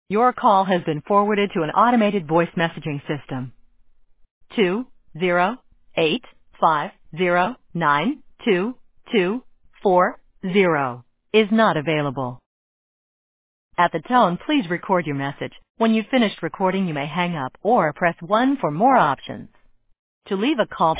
Your call has been forwarded to an automated voice messaging system. 20850922240 is not available. At the tone, please record your message. When you've finished recording, you may hang up or press 1 for more options. To leave a call